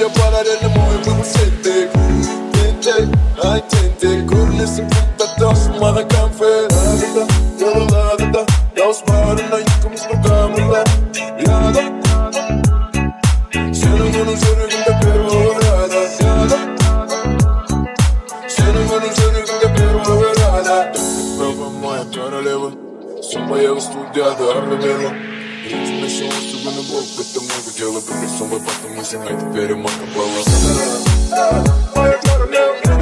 a paralelo muy presente. Tente, ay tente, kurne se puta dos mara café. Da, dos para na yıkım slokamında. Yada, senin onun sürgünde pervada. Yada, senin onun sürgünde pervada. Babam moja paralelo, samba je studiado arrevelo. Ритм еще особенно бог, потому хотела бы, но самой потом мы снимаем теперь и макапала. Моя королева.